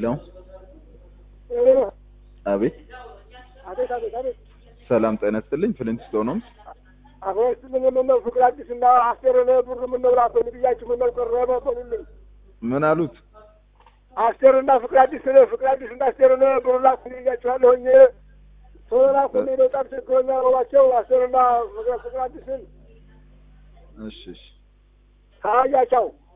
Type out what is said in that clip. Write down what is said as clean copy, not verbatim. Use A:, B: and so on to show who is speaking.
A: ሄሎ አቤት ሰላም ጤና ይስጥልኝ ፍሊንትስቶን ነው
B: አሁን ስለምን ፍቅር አዲስና አስቴርን ብር ምን ነው ላፈን ብያችሁ ምን ነው ቀረበ በሉልኝ
A: ምን አሉት
B: አስቴርና ፍቅር አዲስና አስቴርን ብር ላፈን ብያችኋለሁኝ ሶላኩን ነው ታርቸውና ወላቸው አስቴርና ፍቅር አዲስን
A: እሺ
B: ታያቻው